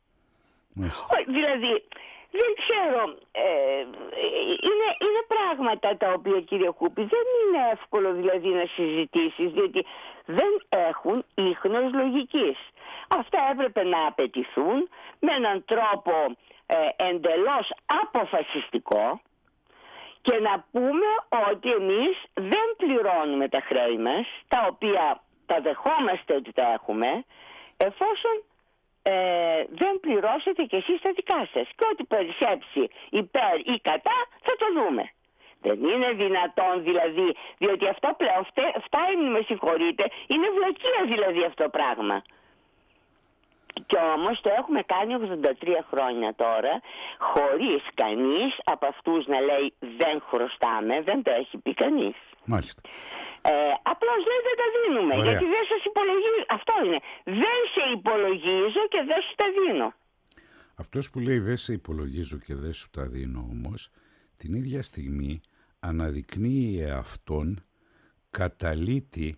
Δηλαδή, δεν ξέρω, ε, είναι, είναι πράγματα τα οποία, κύριε Χούπη, δεν είναι εύκολο δηλαδή να συζητήσεις, διότι δεν έχουν ίχνος λογικής. Αυτά έπρεπε να απαιτηθούν με έναν τρόπο ε, εντελώς αποφασιστικό, και να πούμε ότι εμείς δεν πληρώνουμε τα χρέη μας, τα οποία τα δεχόμαστε ότι τα έχουμε, εφόσον ε, δεν πληρώσετε κι εσείς τα δικά σας. Και ό,τι περισσέψει υπέρ ή κατά θα το δούμε. Δεν είναι δυνατόν δηλαδή, διότι αυτό πλέον φτάνει, με συγχωρείτε, είναι βλακεία δηλαδή αυτό το πράγμα. Και όμως το έχουμε κάνει ογδόντα τρία χρόνια τώρα, χωρίς κανείς από αυτούς να λέει δεν χρωστάμε, δεν το έχει πει κανείς. Μάλιστα. Ε, απλώς λέει δεν τα δίνουμε. Ωραία. Γιατί δεν σας υπολογίζω. Αυτό είναι. Δεν σε υπολογίζω και δεν σου τα δίνω. Αυτός που λέει δεν σε υπολογίζω και δεν σου τα δίνω όμως, την ίδια στιγμή αναδεικνύει εαυτόν καταλήτη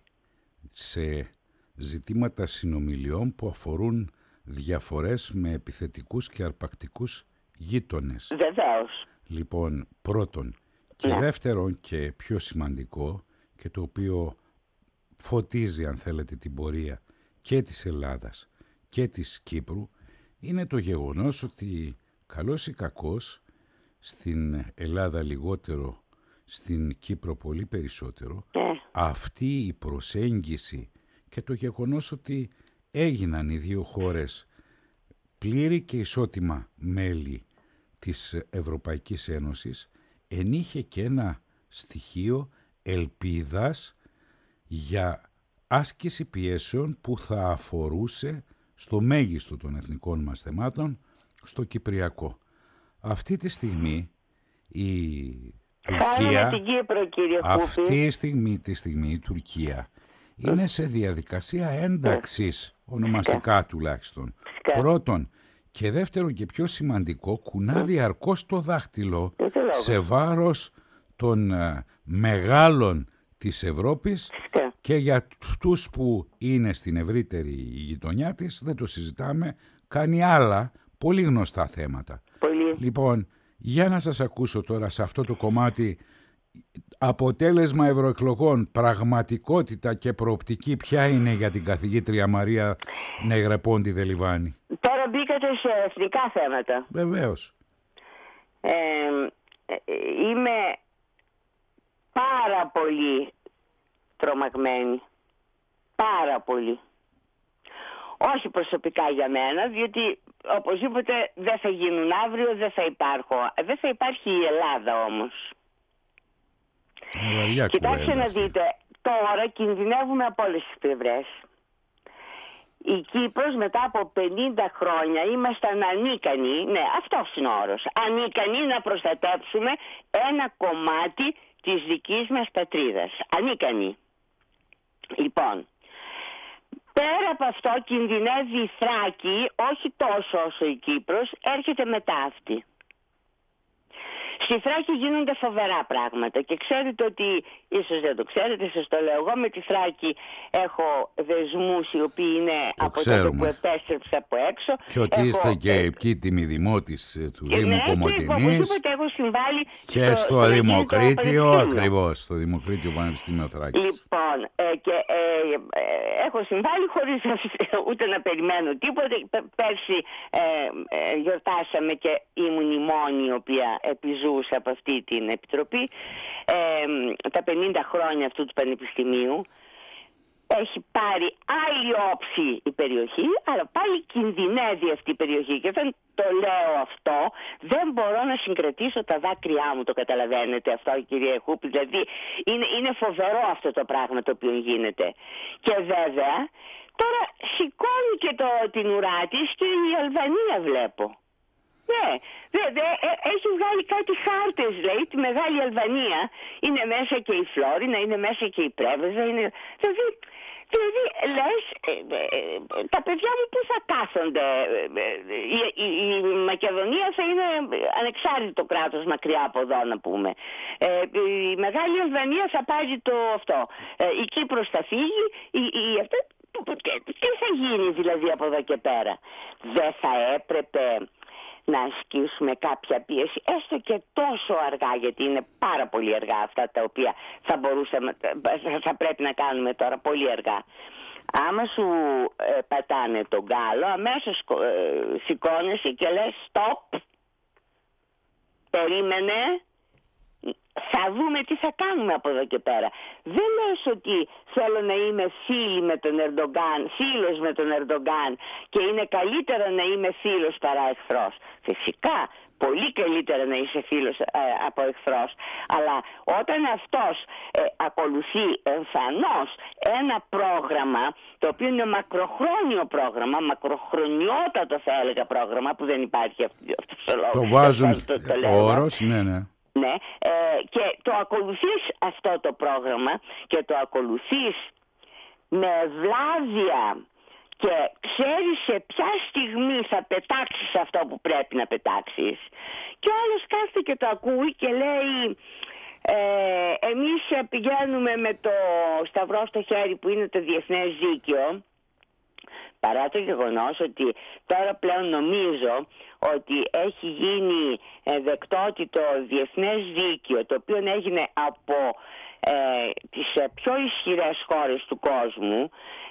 σε ζητήματα συνομιλιών που αφορούν διαφορές με επιθετικούς και αρπακτικούς γείτονες. Βεβαίως. Λοιπόν, πρώτον και ναι. δεύτερον και πιο σημαντικό, και το οποίο φωτίζει αν θέλετε την πορεία και της Ελλάδας και της Κύπρου, είναι το γεγονός ότι καλός ή κακός, στην Ελλάδα λιγότερο, στην Κύπρο πολύ περισσότερο, yeah. αυτή η προσέγγιση και το γεγονός ότι έγιναν οι δύο χώρες πλήρη και ισότιμα μέλη της Ευρωπαϊκής Ένωσης, ενείχε και ένα στοιχείο ελπίδας για άσκηση πιέσεων που θα αφορούσε στο μέγιστο των εθνικών μας θεμάτων, στο Κυπριακό. Αυτή τη στιγμή η Τουρκία, την Κύπρο, κύριε αυτή τη στιγμή, τη στιγμή η Τουρκία είναι σε διαδικασία ένταξης, ονομαστικά τουλάχιστον. Πρώτον και δεύτερον και πιο σημαντικό, κουνά διαρκώς το δάχτυλο σε βάρος των uh, μεγάλων της Ευρώπης και για αυτούς που είναι στην ευρύτερη γειτονιά της, δεν το συζητάμε, κάνει άλλα πολύ γνωστά θέματα. Πολύ. Λοιπόν, για να σας ακούσω τώρα σε αυτό το κομμάτι, αποτέλεσμα ευρωεκλογών, πραγματικότητα και προοπτική ποια είναι για την καθηγήτρια Μαρία Νεγρεπόντη Δελιβάνη? Τώρα μπήκατε σε εθνικά θέματα. Βεβαίως. Ε, είμαι πάρα πολύ τρομαγμένη. Πάρα πολύ. Όχι προσωπικά για μένα, διότι οπωσδήποτε δεν θα γίνουν αύριο, δεν θα υπάρχω. Δεν θα υπάρχει η Ελλάδα όμως. Βαριά Κοιτάξτε να αυτή. δείτε, τώρα κινδυνεύουμε από όλες τις πλευρές. Η Κύπρος μετά από πενήντα χρόνια ήμασταν ανίκανοι, ναι αυτός είναι ο όρος, ανίκανοι να προστατέψουμε ένα κομμάτι της δικής μας πατρίδας. Ανίκανοι. Λοιπόν, πέρα από αυτό κινδυνεύει η Θράκη, όχι τόσο όσο η Κύπρος, έρχεται μετά αυτή. Στη Θράκη γίνονται φοβερά πράγματα και ξέρετε ότι, ίσως δεν το ξέρετε, σας το λέω εγώ, με τη Θράκη έχω δεσμούς οι οποίοι είναι το από ξέρουμε. τότε που επέστρεψα από έξω. Και ότι έχω... είστε και επίτιμη δημότης του Δήμου ναι, Κομοτηνής και έχω συμβάλει και στο, στο, στο Δημοκρίτιο, ακριβώς, στο Δημοκρίτιο Πανεπιστήμιο Θράκης. Λοιπόν, ε, και ε, ε, έχω συμβάλει χωρίς ούτε να περιμένω τίποτα. Πέρσι ε, ε, γιορτάσαμε και ήμουν η μόνη η οποία επιζούσα από αυτή την επιτροπή ε, τα πενήντα χρόνια αυτού του πανεπιστημίου. Έχει πάρει άλλη όψη η περιοχή, αλλά πάλι κινδυνεύει αυτή η περιοχή. Και όταν το λέω αυτό, δεν μπορώ να συγκρατήσω τα δάκρυά μου, το καταλαβαίνετε αυτό, κυρία Χούπη. Δηλαδή, είναι, είναι φοβερό αυτό το πράγμα το οποίο γίνεται. Και βέβαια, τώρα σηκώνει και το, την ουρά της και η Αλβανία βλέπω. Ναι, δε, δε, ε, έχει βγάλει κάτι χάρτες, λέει, τη Μεγάλη Αλβανία. Είναι μέσα και η Φλόρινα, είναι μέσα και η Πρέβεζα, είναι... Δηλαδή, δηλαδή λες, ε, ε, τα παιδιά μου πού θα κάθονται. Η, η, η Μακεδονία θα είναι ανεξάρτητο κράτος μακριά από εδώ, να πούμε. Ε, η Μεγάλη Αλβανία θα πάρει το αυτό. Ε, η Κύπρος θα φύγει, η, η, αυτό, τι θα γίνει δηλαδή από εδώ και πέρα. Δεν θα έπρεπε να ασκήσουμε κάποια πίεση, έστω και τόσο αργά, γιατί είναι πάρα πολύ αργά αυτά τα οποία θα μπορούσαμε, θα πρέπει να κάνουμε τώρα, πολύ αργά. Άμα σου ε, πατάνε τον γκάλο, αμέσως ε, σηκώνεσαι και λες stop, περίμενε, θα δούμε τι θα κάνουμε από εδώ και πέρα. Δεν λες ότι θέλω να είμαι φίλη με τον Ερντογκάν, φίλος με τον Ερντογκάν και είναι καλύτερα να είμαι φίλος παρά εχθρός. Φυσικά, πολύ καλύτερα να είσαι φίλος ε, από εχθρός. Αλλά όταν αυτός ε, ακολουθεί εμφανώς ένα πρόγραμμα, το οποίο είναι μακροχρόνιο πρόγραμμα, μακροχρονιότατο θα έλεγα πρόγραμμα, που δεν υπάρχει αυτός ο λόγος. Το βάζουν το, το, το όρος, ναι, ναι. Ναι, ε, και το ακολουθείς αυτό το πρόγραμμα και το ακολουθείς με ευλάβεια και ξέρεις σε ποια στιγμή θα πετάξεις αυτό που πρέπει να πετάξεις, και ο άλλος κάθεται και το ακούει και λέει ε, εμείς πηγαίνουμε με το σταυρό στο χέρι που είναι το διεθνές δίκαιο, παρά το γεγονός ότι τώρα πλέον νομίζω ότι έχει γίνει δεκτό το διεθνές δίκαιο, το οποίο έγινε από ε, τις πιο ισχυρές χώρες του κόσμου,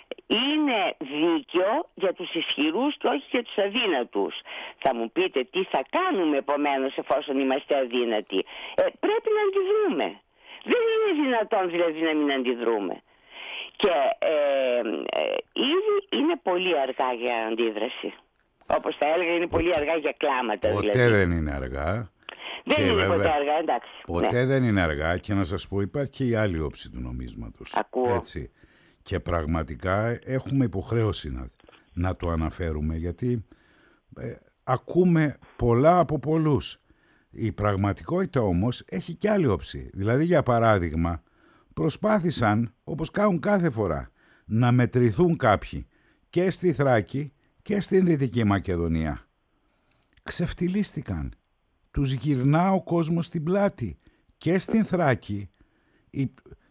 είναι δίκαιο για τους ισχυρούς και όχι για τους αδύνατους. Θα μου πείτε τι θα κάνουμε επομένως εφόσον είμαστε αδύνατοι. Ε, πρέπει να αντιδρούμε. Δεν είναι δυνατόν δηλαδή να μην αντιδρούμε. Και ε, ε, ήδη είναι πολύ αργά για αντίδραση. Όπως θα έλεγα, είναι πολύ αργά για κλάματα. Ποτέ δηλαδή. δεν είναι αργά. Δεν και είναι βέβαια, ποτέ αργά, εντάξει. Ποτέ ναι. δεν είναι αργά, και να σας πω, υπάρχει και η άλλη όψη του νομίσματος. Ακούω. Έτσι. Και πραγματικά έχουμε υποχρέωση να, να το αναφέρουμε, γιατί ε, ακούμε πολλά από πολλούς. Η πραγματικότητα όμως έχει και άλλη όψη. Δηλαδή, για παράδειγμα, προσπάθησαν, όπως κάνουν κάθε φορά, να μετρηθούν κάποιοι και στη Θράκη και στην Δυτική Μακεδονία. Ξεφτυλίστηκαν. Τους γυρνά ο κόσμος στην πλάτη. Και στην Θράκη η,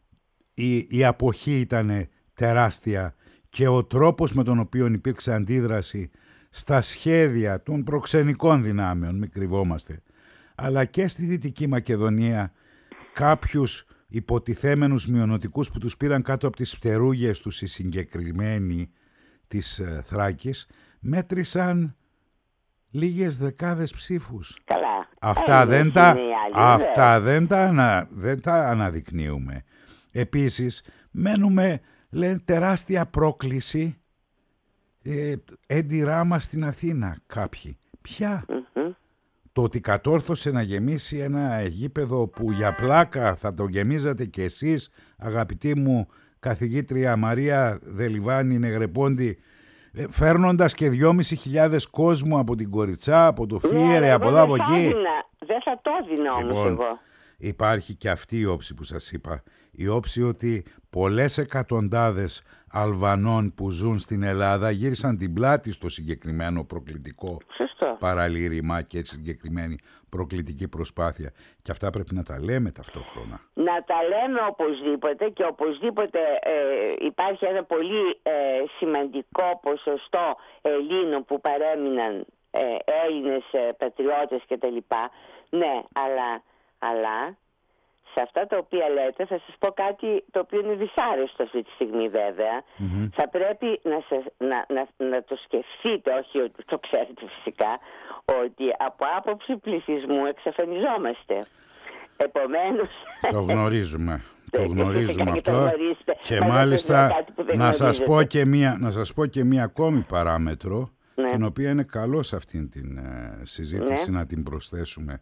η, η αποχή ήταν τεράστια και ο τρόπος με τον οποίο υπήρξε αντίδραση στα σχέδια των προξενικών δυνάμεων, μην κρυβόμαστε, αλλά και στη Δυτική Μακεδονία κάποιους υποτιθέμενους μειονοτικούς που τους πήραν κάτω από τις φτερούγες τους οι συγκεκριμένοι της ε, Θράκης, μέτρησαν λίγες δεκάδες ψήφους. Καλά. Αυτά, ε, δεν, τα, άλλοι, αυτά δεν, τα ανα, δεν τα αναδεικνύουμε. Επίσης, μένουμε, λένε, τεράστια πρόκληση Ε, Έντι Ράμα στην Αθήνα κάποιοι. Ποια? Mm-hmm. Το ότι κατόρθωσε να γεμίσει ένα γήπεδο που για πλάκα θα το γεμίζατε κι εσείς, αγαπητή μου καθηγήτρια Μαρία Δελιβάνη Νεγρεπόντη, φέρνοντας και δυόμισι χιλιάδες κόσμου από την Κοριτσά, από το Φίερε, ναι, από εδώ, από εκεί. Δεν θα το έδινα όμως λοιπόν, εγώ. Υπάρχει και αυτή η όψη που σας είπα. Η όψη ότι πολλές εκατοντάδες Αλβανών που ζουν στην Ελλάδα γύρισαν την πλάτη στο συγκεκριμένο προκλητικό Σωστό. παραλήρημα και συγκεκριμένη προκλητική προσπάθεια. Και αυτά πρέπει να τα λέμε ταυτόχρονα. Να τα λέμε οπωσδήποτε, και οπωσδήποτε ε, υπάρχει ένα πολύ ε, σημαντικό ποσοστό Ελλήνων που παρέμειναν ε, Έλληνες ε, πατριώτες κτλ. Ναι, αλλά, αλλά σε αυτά τα οποία λέτε θα σας πω κάτι το οποίο είναι δυσάρεστο αυτή τη στιγμή βέβαια. Mm-hmm. Θα πρέπει να, σας, να, να, να το σκεφτείτε, όχι ότι το ξέρετε φυσικά, ότι από άποψη πληθυσμού εξαφανιζόμαστε. Επομένως... Το γνωρίζουμε. Το γνωρίζουμε αυτό. Και μάλιστα να σας, πω και μία, να σας πω και μία ακόμη παράμετρο, ναι, την οποία είναι καλό σε αυτήν την ε, συζήτηση, ναι, να την προσθέσουμε.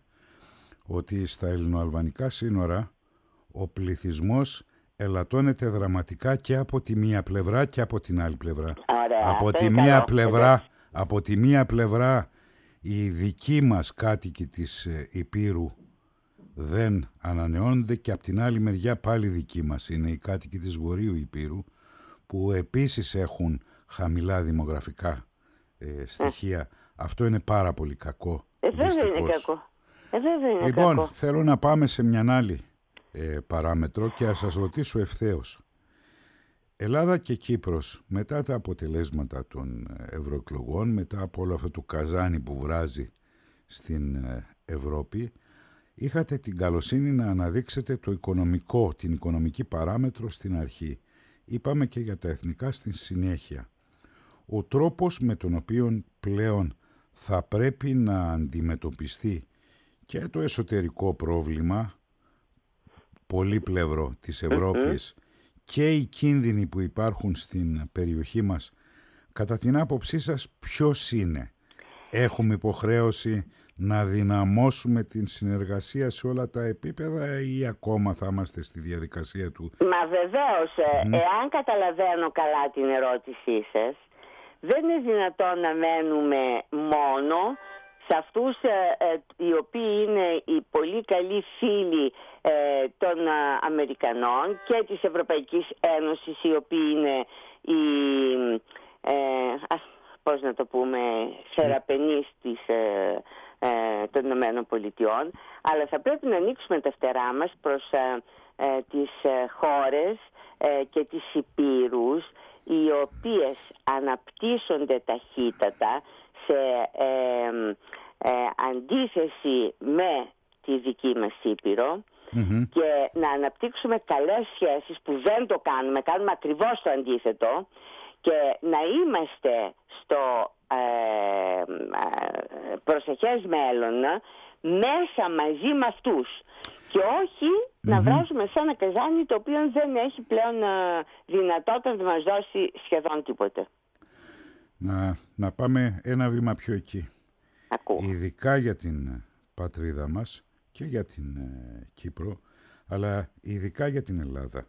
Ότι στα ελληνοαλβανικά σύνορα ο πληθυσμός ελαττώνεται δραματικά και από τη μία πλευρά και από την άλλη πλευρά. Ωραία, από, τη μία πλευρά από τη μία πλευρά οι δικοί μας κάτοικοι της Υπήρου δεν ανανεώνονται, και από την άλλη μεριά πάλι δικοί μας είναι οι κάτοικοι της Βορείου Υπήρου, που επίσης έχουν χαμηλά δημογραφικά ε, στοιχεία. Ε. Αυτό είναι πάρα πολύ κακό. Ε, δεν είναι κακό. Ε, είναι λοιπόν, κακό. Θέλω να πάμε σε μια άλλη ε, παράμετρο και να σας ρωτήσω ευθέως. Ελλάδα και Κύπρος, μετά τα αποτελέσματα των ευρωεκλογών, μετά από όλο αυτό το καζάνι που βράζει στην Ευρώπη, είχατε την καλοσύνη να αναδείξετε το οικονομικό, την οικονομική παράμετρο στην αρχή. Είπαμε και για τα εθνικά στη συνέχεια. Ο τρόπος με τον οποίο πλέον θα πρέπει να αντιμετωπιστεί και το εσωτερικό πρόβλημα πολύπλευρο της Ευρώπης mm-hmm. και οι κίνδυνοι που υπάρχουν στην περιοχή μας, κατά την άποψή σας ποιος είναι? Έχουμε υποχρέωση να δυναμώσουμε την συνεργασία σε όλα τα επίπεδα ή ακόμα θα είμαστε στη διαδικασία του? Μα βεβαίως, mm. εάν καταλαβαίνω καλά την ερώτησή σας, δεν είναι δυνατόν να μένουμε μόνο σε αυτούς ε, ε, οι οποίοι είναι οι πολύ καλοί φίλοι ε, των ε, Αμερικανών και της Ευρωπαϊκής Ένωσης, οι οποίοι είναι οι, ε, α, πώς να το πούμε, θεραπενείς της, ε, ε, των Ηνωμένων Πολιτειών, αλλά θα πρέπει να ανοίξουμε τα φτερά μας προς ε, ε, τις ε, χώρες ε, και τις υπήρους, οι οποίες αναπτύσσονται ταχύτατα σε ε, ε, αντίθεση με τη δική μας Ήπειρο mm-hmm. και να αναπτύξουμε καλές σχέσεις που δεν το κάνουμε, κάνουμε ακριβώς το αντίθετο, και να είμαστε στο ε, ε, προσεχές μέλλον μέσα μαζί με αυτούς και όχι mm-hmm. να βράζουμε σε ένα καζάνι το οποίο δεν έχει πλέον ε, δυνατότητα να μας δώσει σχεδόν τίποτε. Να, να πάμε ένα βήμα πιο εκεί. Ακούω. Ειδικά για την πατρίδα μας και για την ε, Κύπρο, αλλά ειδικά για την Ελλάδα.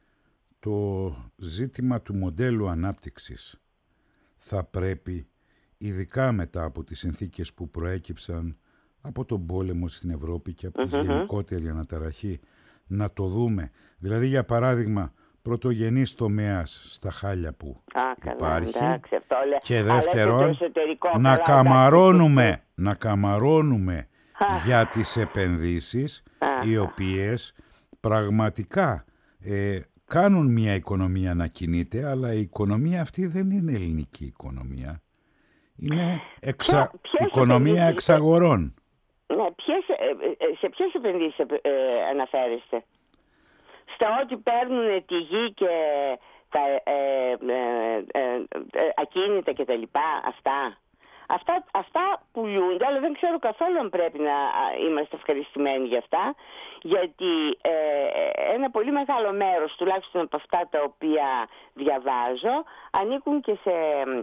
Το ζήτημα του μοντέλου ανάπτυξης θα πρέπει, ειδικά μετά από τις συνθήκες που προέκυψαν από τον πόλεμο στην Ευρώπη και από τη mm-hmm. γενικότερη αναταραχή, να το δούμε. Δηλαδή, για παράδειγμα, πρωτογενής τομέας στα χάλια που Α, υπάρχει καλά, εντάξει, αυτό, και δεύτερον να καλά, καμαρώνουμε, να καμαρώνουμε για τις επενδύσεις οι οποίες πραγματικά ε, κάνουν μια οικονομία να κινείται, αλλά η οικονομία αυτή δεν είναι ελληνική οικονομία. Είναι εξα... Ποια, οικονομία εξαγορών. Ναι, ποιες, σε ποιες επενδύσεις ε, αναφέρεστε? Στα ότι παίρνουν τη γη και τα ε, ε, ε, ε, ακίνητα και τα λοιπά, αυτά. Αυτά, αυτά πουλούνται, αλλά δεν ξέρω καθόλου αν πρέπει να είμαστε ευχαριστημένοι για αυτά, γιατί ε, ένα πολύ μεγάλο μέρος, τουλάχιστον από αυτά τα οποία διαβάζω, ανήκουν και σε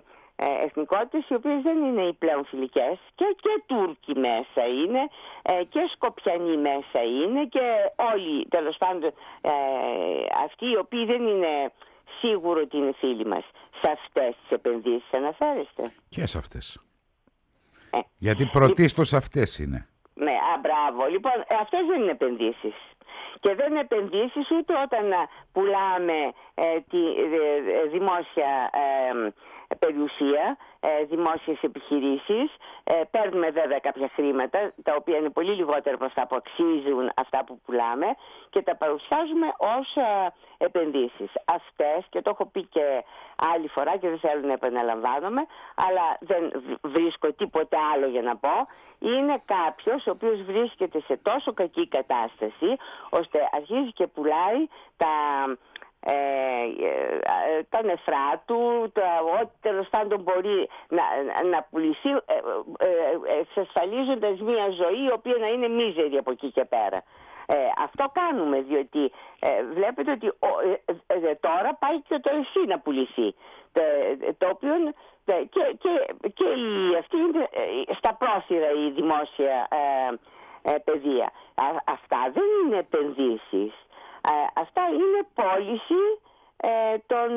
ε, εθνικότητες οι οποίες δεν είναι οι πλέον φιλικές, και, και Τούρκοι μέσα είναι, ε, και Σκοπιανοί μέσα είναι, και όλοι τέλος πάντων ε, αυτοί οι οποίοι δεν είναι σίγουρο ότι είναι φίλοι μας. Σε αυτές τις επενδύσεις αναφέρεστε? Και σε αυτές. Ε, Γιατί πρωτίστως αυτές είναι. Ναι, α, μπράβο. Λοιπόν, ε, αυτές δεν είναι επενδύσεις. Και δεν είναι επενδύσεις ούτε όταν α, πουλάμε ε, τη ε, ε, δημόσια ε, περιουσία, ε, δημόσιες επιχειρήσεις. Ε, παίρνουμε βέβαια κάποια χρήματα, τα οποία είναι πολύ λιγότερα από αυτά που αξίζουν αυτά που πουλάμε, και τα παρουσιάζουμε ως ε, επενδύσεις. Αυτές, και το έχω πει και άλλη φορά και δεν θέλω να επαναλαμβάνομαι, αλλά δεν βρίσκω τίποτε άλλο για να πω, είναι κάποιος ο οποίος βρίσκεται σε τόσο κακή κατάσταση, ώστε αρχίζει και πουλάει τα... Ε, ε, τα νεφρά του, τα, ό,τι τέλος πάντων μπορεί να, να πουληθεί, ε, ε, ε, εξασφαλίζοντας μια ζωή η οποία να είναι μίζερη από εκεί και πέρα. Ε, αυτό κάνουμε, διότι ε, βλέπετε ότι ο, ε, ε, τώρα πάει και το εσύ να πουληθεί, το, το οποίο ε, και, και, και η, αυτή είναι ε, στα πρόθυρα η δημόσια ε, ε, παιδεία. Α, αυτά δεν είναι επενδύσεις. Ε, αυτά είναι πώληση ε, των,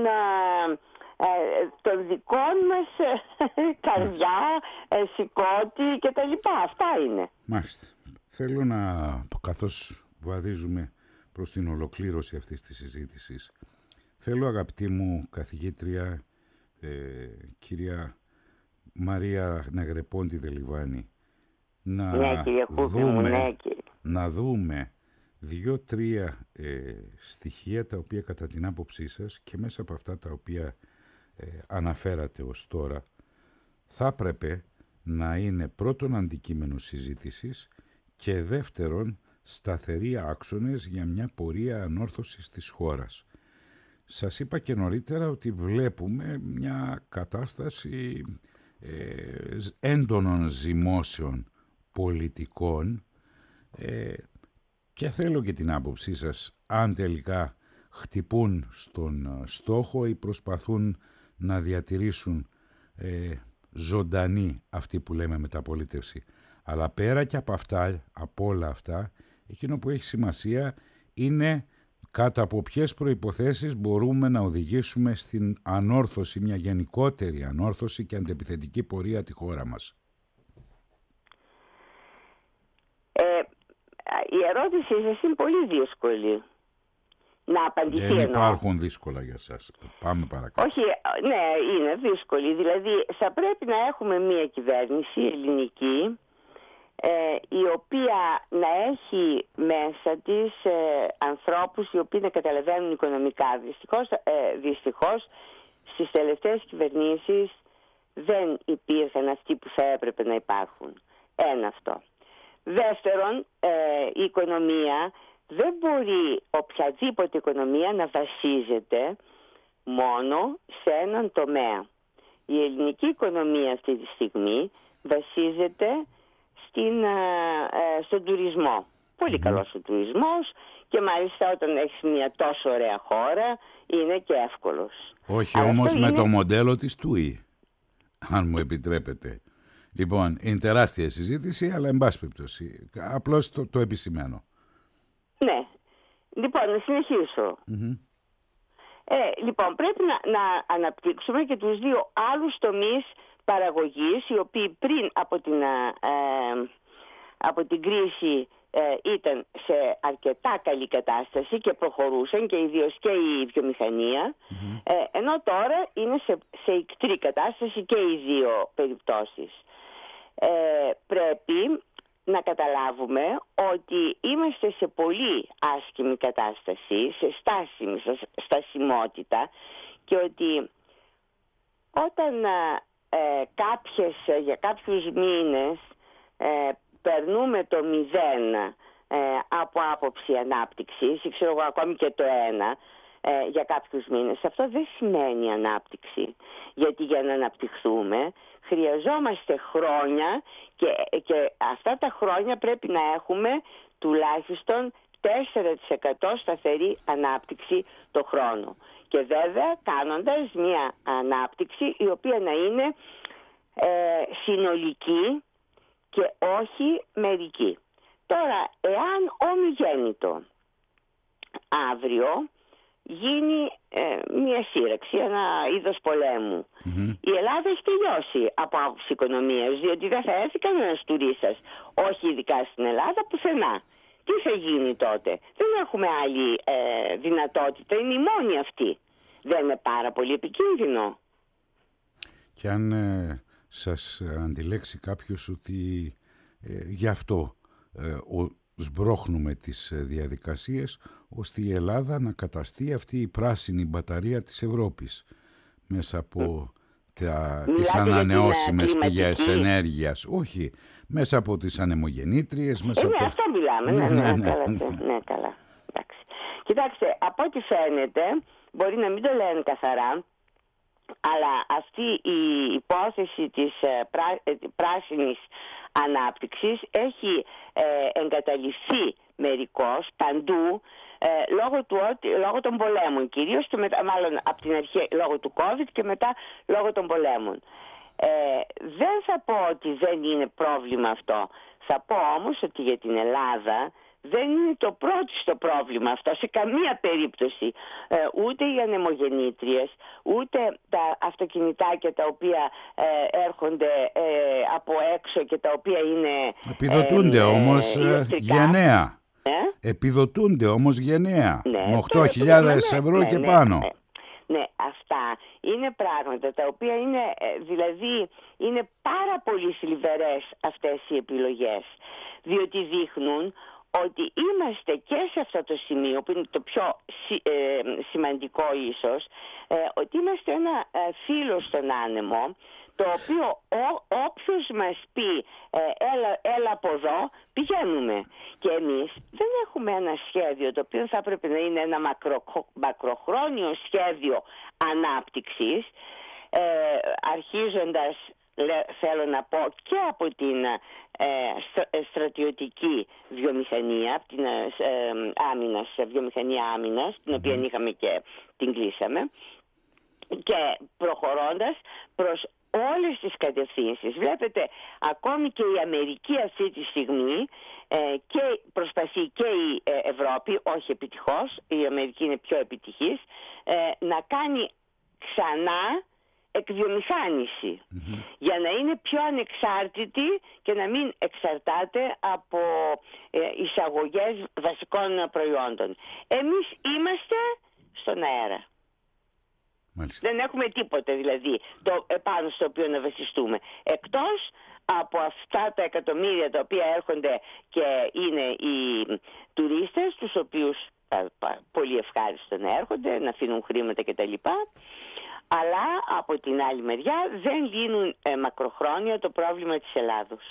ε, των δικών μας ε, καρδιά, ε, σηκώτη και τα λοιπά. Αυτά είναι. Μάλιστα. Θέλω να, καθώς βαδίζουμε προς την ολοκλήρωση αυτής της συζήτησης, θέλω, αγαπητή μου καθηγήτρια, ε, κυρία Μαρία Νεγρεπόντη Δελιβάνη, να, ναι, δούμε, μου, ναι, να δούμε δύο-τρία ε, στοιχεία τα οποία κατά την άποψή σας και μέσα από αυτά τα οποία ε, αναφέρατε ως τώρα θα έπρεπε να είναι πρώτον αντικείμενο συζήτησης και δεύτερον σταθεροί άξονες για μια πορεία ανόρθωσης της χώρας. Σας είπα και νωρίτερα ότι βλέπουμε μια κατάσταση ε, έντονων ζυμώσεων πολιτικών ε, και θέλω και την άποψή σας αν τελικά χτυπούν στον στόχο ή προσπαθούν να διατηρήσουν ε, ζωντανή αυτή που λέμε μεταπολίτευση. Αλλά πέρα και από αυτά, από όλα αυτά, εκείνο που έχει σημασία είναι κάτω από ποιες προϋποθέσεις μπορούμε να οδηγήσουμε στην ανόρθωση, μια γενικότερη ανόρθωση και αντεπιθετική πορεία τη χώρα μας. Ε, η ερώτησή σας είναι πολύ δύσκολη να απαντηθεί. Δεν υπάρχουν δύσκολα για σας. Πάμε παρακάτω. Όχι, ναι, είναι δύσκολη. Δηλαδή, θα πρέπει να έχουμε μια κυβέρνηση ελληνική, ε, η οποία να έχει μέσα της ε, ανθρώπους οι οποίοι να καταλαβαίνουν οικονομικά. Δυστυχώς, ε, δυστυχώς στις τελευταίες κυβερνήσεις δεν υπήρχαν αυτοί που θα έπρεπε να υπάρχουν. Ένα αυτό. Δεύτερον, ε, η οικονομία δεν μπορεί οποιαδήποτε οικονομία να βασίζεται μόνο σε έναν τομέα. Η ελληνική οικονομία αυτή τη στιγμή βασίζεται στην, ε, στον τουρισμό. Πολύ mm-hmm. καλός ο τουρισμός και μάλιστα όταν έχεις μια τόσο ωραία χώρα είναι και εύκολος. Όχι αλλά όμως με είναι... το μοντέλο της ΤΟΥΗ, αν μου επιτρέπετε. Λοιπόν, είναι τεράστια συζήτηση, αλλά εν πάση περιπτώσει, απλώς το, το επισημαίνω. Ναι. Λοιπόν, να συνεχίσω. Mm-hmm. Ε, λοιπόν, πρέπει να, να αναπτύξουμε και τους δύο άλλους τομείς παραγωγής, οι οποίοι πριν από την, ε, από την κρίση ε, ήταν σε αρκετά καλή κατάσταση και προχωρούσαν και ιδίως και η βιομηχανία, mm-hmm. ε, ενώ τώρα είναι σε, σε ικτρή κατάσταση και οι δύο περιπτώσεις. Ε, πρέπει να καταλάβουμε ότι είμαστε σε πολύ άσχημη κατάσταση, σε στάσιμη στασιμότητα και ότι όταν ε, κάποιες, για κάποιους μήνες ε, περνούμε το μηδέν ε, από άποψη ανάπτυξης ή ξέρω εγώ ακόμη και το ένα ε, για κάποιους μήνες, αυτό δεν σημαίνει ανάπτυξη, γιατί για να αναπτυχθούμε χρειαζόμαστε χρόνια και, και αυτά τα χρόνια πρέπει να έχουμε τουλάχιστον τέσσερα τοις εκατό σταθερή ανάπτυξη το χρόνο. Και Και βέβαια κάνοντας μια ανάπτυξη η οποία να είναι ε, συνολική και όχι μερική. Τώρα, εάν ομιγέννητο αύριο γίνει ε, μια σύραξη, ένα είδος πολέμου, mm-hmm. η Ελλάδα έχει τελειώσει από άποψη οικονομίας, διότι δεν θα έρθει κανένας τουρίστας, όχι ειδικά στην Ελλάδα, πουθενά. Τι θα γίνει τότε? Δεν έχουμε άλλη ε, δυνατότητα, είναι η μόνη αυτή. Δεν είναι πάρα πολύ επικίνδυνο? Και αν ε, σας αντιλέξει κάποιος ότι ε, γι' αυτό ε, ο, σμπρώχνουμε τις διαδικασίες ώστε η Ελλάδα να καταστεί αυτή η πράσινη μπαταρία της Ευρώπης μέσα από τα, τις ανανεώσιμες πηγές ενέργειας. Όχι, μέσα από τις ανεμογεννήτριες. Μέσα ε, από ναι, αυτό μιλάμε. Ναι, ναι, ναι, ναι, καλά, ναι, καλά. Εντάξει. Κοιτάξτε, από ό,τι φαίνεται, μπορεί να μην το λένε καθαρά, αλλά αυτή η υπόθεση της πρά, πράσινης ανάπτυξης έχει ε, εγκαταλειφθεί μερικώς παντού ε, λόγω, του, λόγω των πολέμων κυρίως, και μετά, μάλλον από την αρχή λόγω του COVID και μετά λόγω των πολέμων. Ε, δεν θα πω ότι δεν είναι πρόβλημα αυτό. Θα πω όμως ότι για την Ελλάδα δεν είναι το πρώτο στο πρόβλημα αυτό σε καμία περίπτωση. Ε, ούτε οι ανεμογεννήτριες, ούτε τα αυτοκινητάκια τα οποία ε, έρχονται ε, από έξω και τα οποία είναι... Επιδοτούνται ε, όμως ε, γενναία. Ε? Επιδοτούνται όμως γενναία. Ναι, με οκτώ χιλιάδες ναι, ευρώ ναι, και ναι, πάνω. Ναι. Ναι, αυτά είναι πράγματα τα οποία είναι, δηλαδή, είναι πάρα πολύ θλιβερές αυτές οι επιλογές, διότι δείχνουν ότι είμαστε και σε αυτό το σημείο που είναι το πιο ε, σημαντικό ίσως, ε, ότι είμαστε ένα ε, φύλλο στον άνεμο, το οποίο ό, όποιος μας πει ε, έλα, έλα από εδώ, πηγαίνουμε. Και εμείς δεν έχουμε ένα σχέδιο το οποίο θα έπρεπε να είναι ένα μακρο, μακροχρόνιο σχέδιο ανάπτυξης, ε, αρχίζοντας, θέλω να πω, και από την ε, στρατιωτική βιομηχανία, από την ε, άμυνας, βιομηχανία άμυνας, την οποία είχαμε και την κλείσαμε, και προχωρώντας προς όλες τις κατευθύνσεις. Βλέπετε, ακόμη και η Αμερική αυτή τη στιγμή ε, και προσπαθεί και η ε, Ευρώπη, όχι επιτυχώς, η Αμερική είναι πιο επιτυχής, ε, να κάνει ξανά εκβιομηχάνηση, mm-hmm. για να είναι πιο ανεξάρτητη και να μην εξαρτάται από ε, εισαγωγές βασικών προϊόντων. Εμείς είμαστε στον αέρα. Μάλιστα. Δεν έχουμε τίποτε δηλαδή το επάνω στο οποίο να βασιστούμε, εκτός από αυτά τα εκατομμύρια τα οποία έρχονται και είναι οι τουρίστες, τους οποίους πολύ ευχάριστο να έρχονται, να αφήνουν χρήματα κτλ. Αλλά από την άλλη μεριά δεν λύνουν ε, μακροχρόνια το πρόβλημα της Ελλάδος.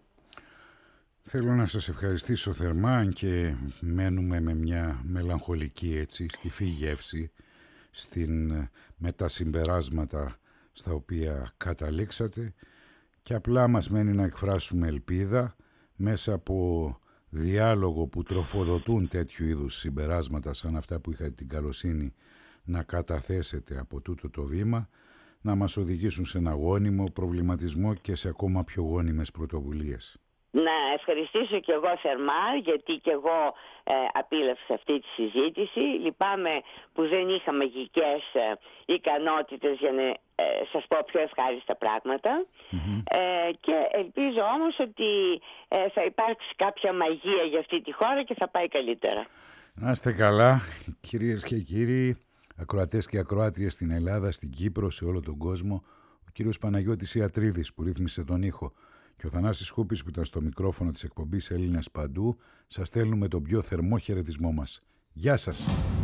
Θέλω να σας ευχαριστήσω θερμά, αν και μένουμε με μια μελαγχολική έτσι στη γεύση στην, με τα συμπεράσματα στα οποία καταλήξατε, και απλά μας μένει να εκφράσουμε ελπίδα μέσα από διάλογο που τροφοδοτούν τέτοιου είδους συμπεράσματα σαν αυτά που είχατε την καλοσύνη να καταθέσετε από τούτο το βήμα, να μας οδηγήσουν σε ένα γόνιμο προβληματισμό και σε ακόμα πιο γόνιμες πρωτοβουλίες. Να ευχαριστήσω και εγώ θερμά, γιατί και εγώ ε, απίλαυσα αυτή τη συζήτηση. Λυπάμαι που δεν είχα μαγικές ε, ικανότητες για να ε, σας πω πιο ευχάριστα πράγματα. Mm-hmm. Ε, και ελπίζω όμως ότι ε, θα υπάρξει κάποια μαγεία για αυτή τη χώρα και θα πάει καλύτερα. Να είστε καλά, κυρίες και κύριοι, ακροατές και ακροάτριες στην Ελλάδα, στην Κύπρο, σε όλο τον κόσμο. Ο κύριος Παναγιώτης Ιατρίδης που ρύθμισε τον ήχο και ο Θανάσης Χούπης που ήταν στο μικρόφωνο της εκπομπής Έλληνες Παντού, σας στέλνουμε τον πιο θερμό χαιρετισμό μας. Γεια σας!